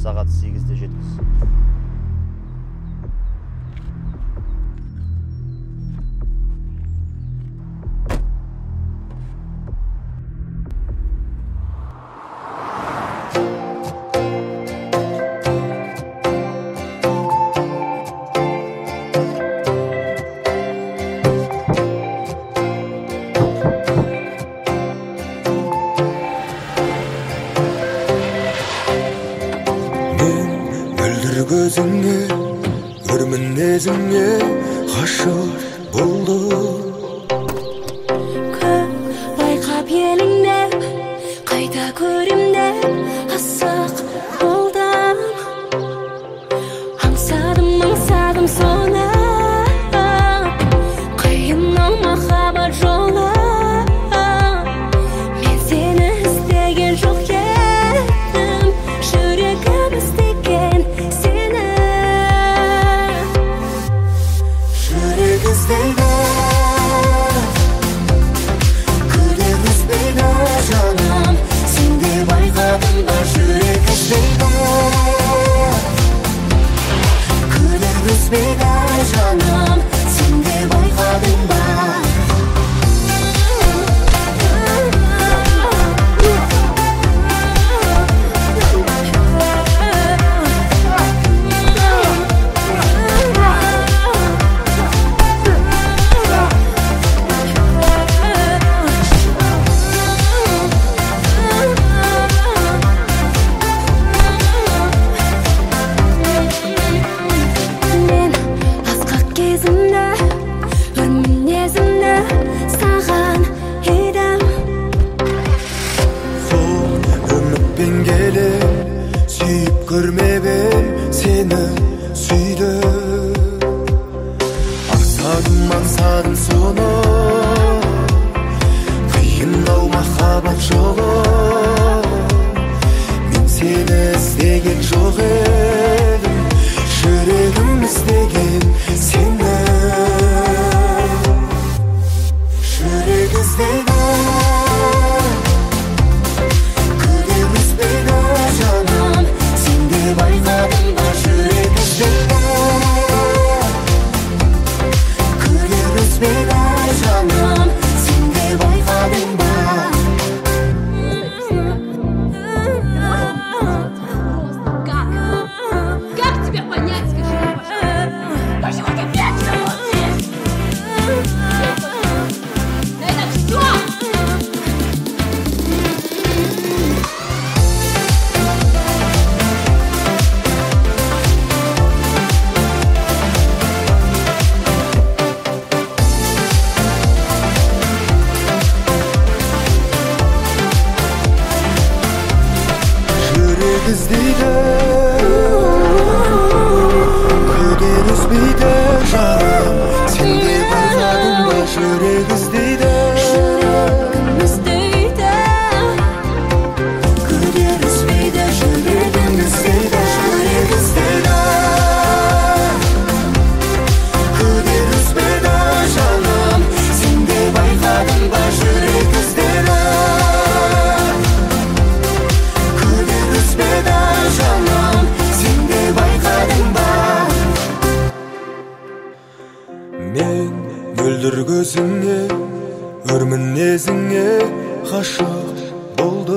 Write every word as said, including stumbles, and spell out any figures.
сағат сегізде жеткіз. Көзіңе, өр мінезіңе ғашық болдым. Көп байқап еліңде, қайта көремде асық болдым. Аңсадым, аңсадым соны, қиын-ау махаббат жолы. Мен сені іздеген жоқ едім, жүрегім іздеген сені. Жүрек іздейді, күдер үзбейді жаным. Сен де байқадың ба, жүрек іздейді, күдер үзбейді жаным. Сен де байқадың ба. Көрмеген сені сүйдім. Аңсадым, аңсадым соны, қиын-ау махаббат жолы. Мен сені іздеген жоқ едім, жүрегім іздеген сені. Жүрек іздейді, күдер үзбейді жаным. Байқадың ба, жүрек іздейді, күдер үзбейді жаным. Сен де байқадың ба. Как тебя понять, скажи мне, пожалуйста? Я сегодня вечно вот здесь. Это все. Іздейді, күдер үзбейді жаным. Сен де байқадың ба, жүрек іздейді, Жүрегім іздейді, күдер үзбейді. Жүрегім іздейді, жүрек іздейді, күдер үзбейді жаным. Сен де байқадың ба, жүрек іздейді, күдер үзбейді жаным. Сен де байқадың ба. Мен мөлдір көзіңе, өр мінезіңе ғашық болдым.